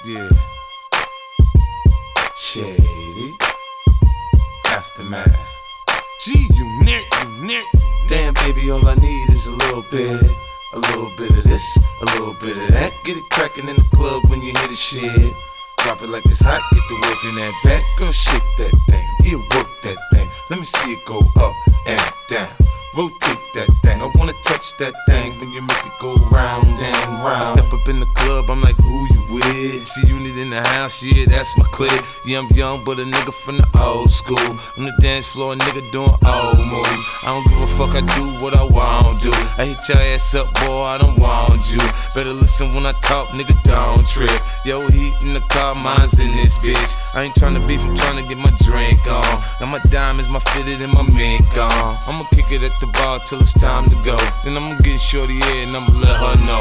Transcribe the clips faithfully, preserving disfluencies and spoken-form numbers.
Yeah. Shady. Aftermath. G unit, unit. Damn, baby, all I need is a little bit. A little bit of this, a little bit of that. Get it crackin' in the club when you hear the shit. Drop it like it's hot, get the work in that back. Girl, shake that thing, yeah, work that thing. Let me see it go up and down. Rotate that thing, I wanna touch that thing when you make it go round and round. I step up in the club, I'm like, who you with? G-Unit in the house, yeah, that's my clique. Yeah, I'm young, but a nigga from the old school. On the dance floor, a nigga doing old moves. I don't give a fuck, I do what I want to. I hit your ass up, boy, I don't want you. Better listen when I talk, nigga, don't trip. Yo, heat in the car, mine's in this bitch. I ain't tryna beef, I'm tryna get my drink on. Now my diamonds, my fitted, and my mink on. I'ma kick it at the bar till it's time to go. Then I'ma get shorty here and I'ma let her know.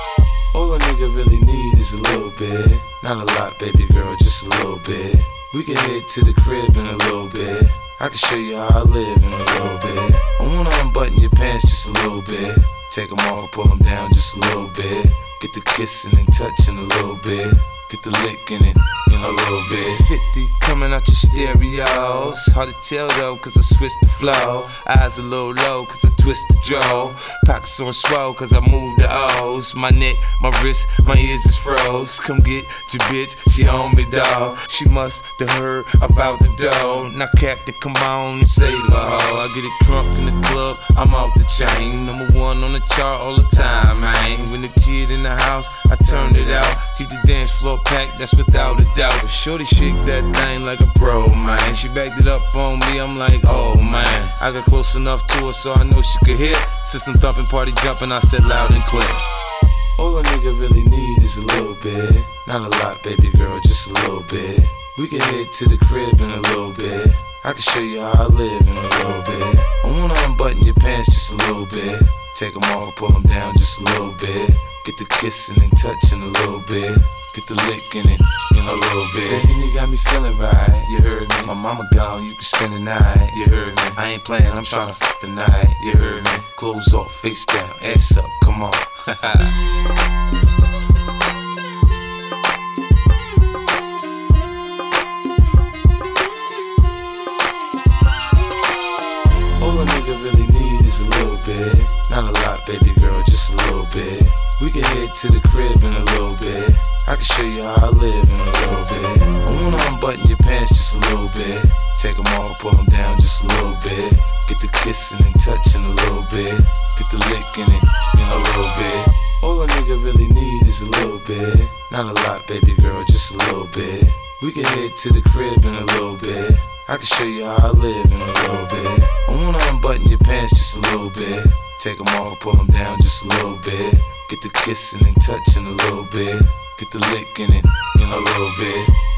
All a nigga really need is a little bit. Not a lot, baby girl, just a little bit. We can head to the crib in a little bit. I can show you how I live in a little bit. I wanna unbutton your pants just a little bit. Take them off, pull them down just a little bit. Get the kissing and touching a little bit. Get the licking it in a little bit. fifty coming out your stereos. Hard to tell though, cause I switched the flow. Eyes a little low, cause I twist the jaw. Pockets on swole, cause I move the O's. My neck, my wrist, my ears is froze. Come get your bitch, she on me, dawg. She must have heard about the dough. Now Captain, come on and save her hoe. I get it crunk in the club, I'm off the chain. Number one on the chart all the time, man. When the kid in the house, I turned it out. Keep the dance floor packed, that's without a doubt. But shorty shake that thing like a pro, man. She backed it up on me, I'm like, oh man. I got close enough to her so I know she could hear. System thumping, party jumping, I said loud and clear. All a nigga really need is a little bit. Not a lot, baby girl, just a little bit. We can head to the crib in a little bit. I can show you how I live in a little bit. I wanna unbutton your pants just a little bit. Take them off, pull them down just a little bit. Get the kissing and touching a little bit. Get the licking it in a little bit. Baby, you got me feeling right, you heard me. My mama gone, you can spend the night, you heard me. I ain't playing, I'm tryna fuck the night, you heard me. Clothes off, face down, ass up, come on. All a nigga really need is a little bit. Not a lot, baby girl, just a little bit. We can head to the crib in a little bit. I can show you how I live in a little bit. I wanna unbutton your pants just a little bit. Take them off, pull them down just a little bit. Get the kissing and touching a little bit. Get the licking it in a little bit. All a nigga really need is a little bit. Not a lot, baby girl, just a little bit. We can head to the crib in a little bit. I can show you how I live in a little bit. I wanna unbutton your pants just a little bit. Take them off, pull them down just a little bit. Get the kissing and touching a little bit. Get the licking it in a little bit.